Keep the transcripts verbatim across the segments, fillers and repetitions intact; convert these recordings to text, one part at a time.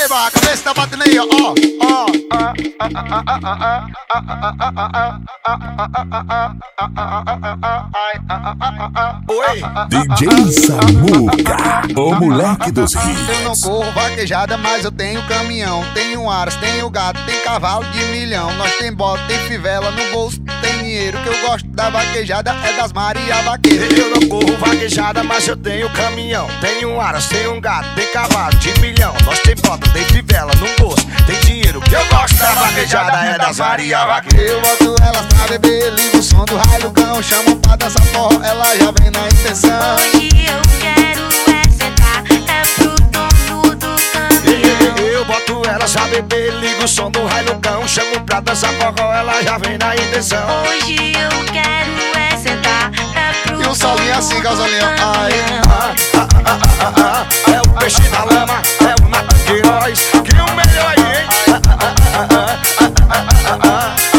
aí, vaca, vê se tá batendo aí, ó, ó. Oi, D J Samuca, o moleque dos hits. Eu não corro vaquejada, mas eu tenho caminhão. Tenho aras, tenho gado, tem cavalo de milhão. Nós tem bota, tem fivela no bolso, tem dinheiro. Que eu gosto da vaquejada é das Maria Vaqueira. Eu não corro vaquejada, mas eu tenho caminhão. Tenho aras, tenho gado, tem cavalo de milhão. Nós tem bota, tem fivela no bolso, tem dinheiro. Que eu gosto da vaquejada é das Maria Vaqueira. Eu boto elas pra beber, ligo o som do raio do cão. Chamo pra dançar forró, ela já vem na intenção. Hoje eu quero é sentar, é pro dono do caminhão. Eu boto elas pra beber, ligo o som do raio do cão. Chamo pra dançar forró, ela já vem na intenção. Hoje eu quero é sentar, é pro E um solinho assim, gasolinho, ai. Ah, ah, ah, ah, ah, ah. É o peixe da lama, é o Natan Queiroz. Que o melhor aí, hein? Ah, ah, ah, ah, ah, ah, ah, ah, ah.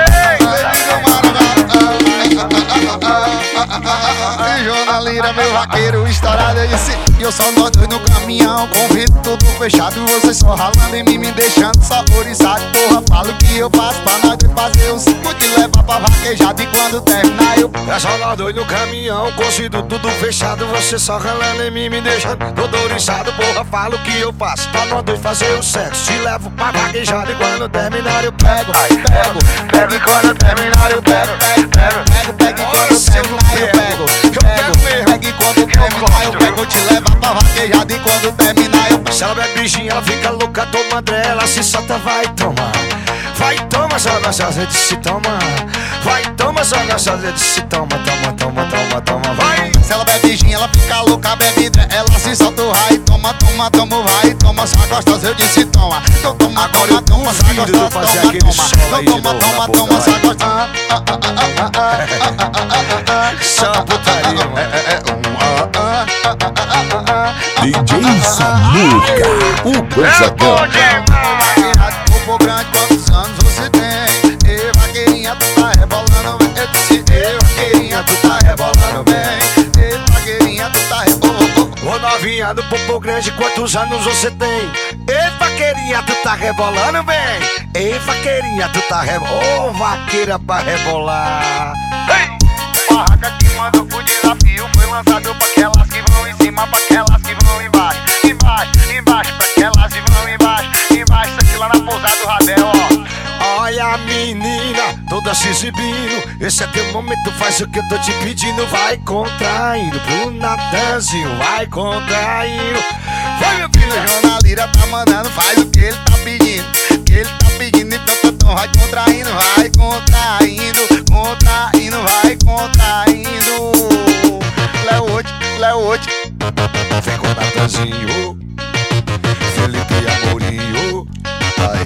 Jornalira, meu vaqueiro estourado, eu disse. E eu só nós dois no caminhão, convido tudo fechado. Vocês só ralando em mim, me deixando só oriçado. Porra, falo o que eu faço pra nós dois fazer o cinco de levar pra vaquejada. E quando terminar eu... É só nós dois no caminhão, consigo tudo fechado. Você só ralando em mim, me deixando todo oriçado. Porra, falo o que eu faço pra nós dois fazer o sexo. Te levo pra vaquejada e quando terminar eu pego. Ai, pego, pego e quando terminar eu pego. Pego, pego, pego, pego e quando terminar eu pego. Pego, pego e quando terminar eu pego. Te levar pra vaquejada e quando terminar eu pego. Se ela bebe bichinha, ela fica louca, toma André, ela se solta, vai tomar. Vai, toma, só gostosa de se toma. Vai, toma, só gostosa de se toma. Toma, toma, toma, toma, vai. Se ela bebe gin, ela fica louca, bebe André, ela se solta o raio. Toma, toma, toma, vai, toma, só gostosa, eu disse toma. Então toma, toma, toma, só gostosa, toma, toma. Então toma, toma, toma, só gostosa. Só putaria, mano. D J Samuca, o Gonzagão. Corpo grande, quantos anos você tem? Ei, vaqueirinha, tu tá rebolando bem. Eu disse, ei, vaqueirinha, tu tá rebolando bem. Ei, vaqueirinha, tu tá rebolando. Ô novinha do popo grande, quantos anos você tem? Ei, vaqueirinha, tu tá rebolando bem. Ei, vaqueirinha, tu tá rebolando. Ô, vaqueira pra rebolar. Ei! Barraca que mandou pro desafio foi lançado pra aquelas que vão em cima, pra aquelas que vão embaixo. Embaixo, embaixo, pra aquelas que vão embaixo. Embaixo, isso aqui lá na pousada do Radel, ó. Olha a menina, toda se exibindo. Esse é teu momento, faz o que eu tô te pedindo. Vai contraindo pro Natanzinho, vai contraindo. Vai, meu filho. A jornalira tá mandando, faz o que ele tá pedindo. Que ele tá pedindo, então, então vai contraindo, vai contraindo, contraindo, vai contraindo. Léo oito, Léo oito. Vem com o Natanzinho, Felipe Amorinho. Aí.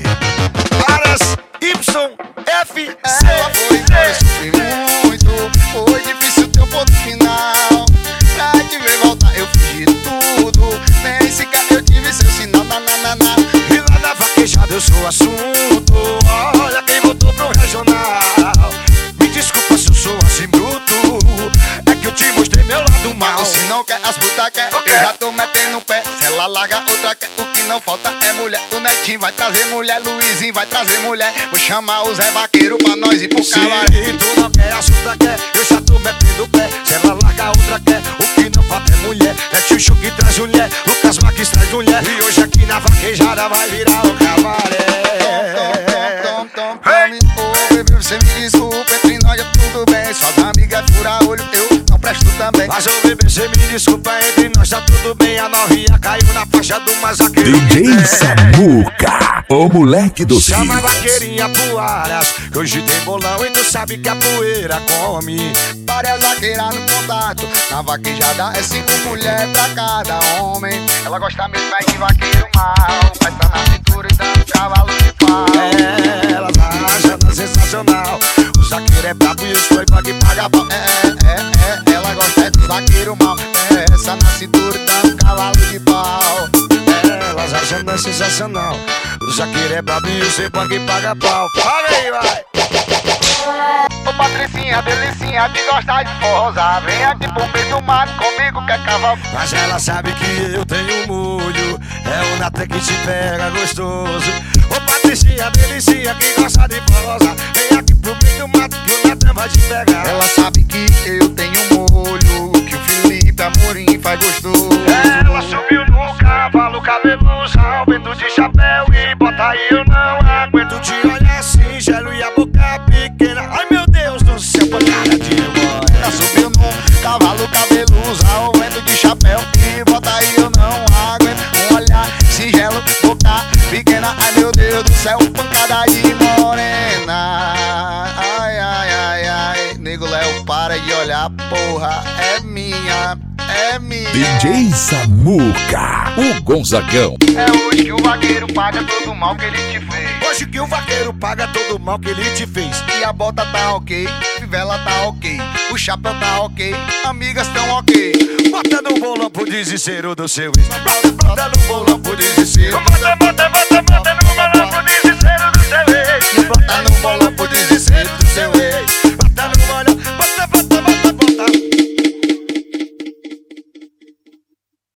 Caras Y F C. Ela foi, foi, sofri muito. Foi difícil teu ponto final. Pra te ver voltar eu fiz de tudo. Nem sequer eu tive seu sinal, nananana. E lá na vaquejada eu sou assunto. Olha quem voltou pro regional. Me desculpa se eu sou assim bruto. É que eu te mostrei meu lado mal. Se não quer, as putas quer, eu já tô metendo o pé. Se ela larga, outra quer, o que não falta é mulher. O Netinho vai trazer mulher, Luizinho vai trazer mulher. Vou chamar o Zé Vaqueiro pra nós ir pro cabaré. Se tu não quer, as putas quer, eu já tô metendo o pé. Se ela larga, outra quer, o que não falta é mulher. É Chuchu que traz mulher, Lucas Marques traz mulher. E hoje aqui na vaquejada vai virar o cabaré. Tom, tom, tom, tom, ô bebê, você me desculpa, entre nós é tudo bem. Suas amigas é fura olho, eu não presto também. Mas ô bebê, você me desculpa, entre nós tá tudo bem. A novinha caiu na faixa do masaqueiro. D J Samuca, o moleque dos hits. Chama a vaqueirinha pro Aras, que hoje tem bolão e tu sabe que a poeira come. Várias vaqueiras no contato, na vaquejada é cinco mulheres pra cada homem. Ela gosta mesmo é de vaqueiro mal, festa na cintura e dando cavalo de pau. É, ela tá achando sensacional. O zaqueiro é brabo e os foi pra que paga pau. É, é, é, ela gosta de vaqueiro mal, é, essa na cintura e dando cavalo de pau. É, elas achando sensacional. O zaqueiro é brabo e os foi pra que paga pau. Paga aí, vai! Ô Patricinha, delicinha, de gostar de forrosar. Venha aqui pro meio do mato comigo, quer cavalo. Mas ela sabe que eu tenho molho. É o Natan que te pega gostoso. Ô Patricinha, delicinha que gosta de prosa, vem aqui pro meio do mato que o Natan vai te pegar. Ela sabe que eu tenho molho, que o Felipe Amorim faz gostoso. Ela subiu no cavalo, cabeludo, ao vento de chapéu e bota aí eu não aguento te olhar singelo e a boca pequena. Ai meu Deus do céu, pancada de morena. Ela subiu no cavalo cabeludo, ao vento de chapéu e bota aí eu não aguento. Um olhar singelo, boca pequena. Ai meu Deus do céu, pancada de morena. Ai, ai, ai, ai. Nego Léo, para de olhar, porra, é minha, é minha. D J Samuca, o Gonzagão. É hoje que o vaqueiro paga todo o mal que ele te fez. Hoje que o vaqueiro paga todo o mal que ele te fez. E a bota tá ok, fivela tá ok, o chapéu tá ok, amigas tão ok. Bota no bolão pro desespero do seu ex. Bota no bolão pro desespero. Bota